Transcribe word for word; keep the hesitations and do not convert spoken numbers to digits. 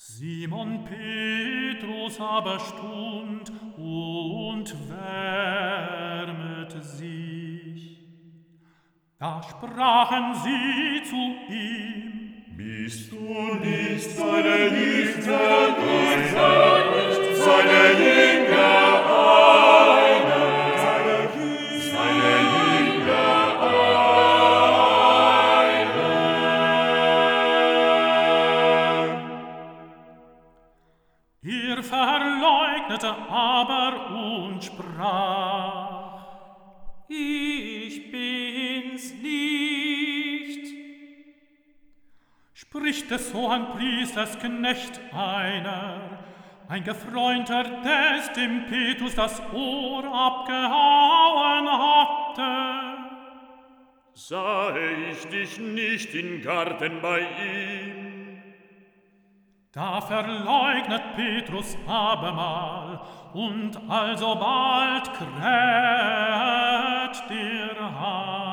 Simon Petrus aber stund und wärmete sich. Da sprachen sie zu ihm: Bist du nicht seine Jünger, seine Jünger einer, seine Jünger einer? Er verleugnete aber und sprach: Ich bin's nicht. Spricht des Hohenpriesters Knecht einer, ein Gefreunter, des dem Petrus das Ohr abgehauen hatte. Sah ich dich nicht im Garten bei ihm? Da verleugnet Petrus abermal, und alsobald kräht der Hahn.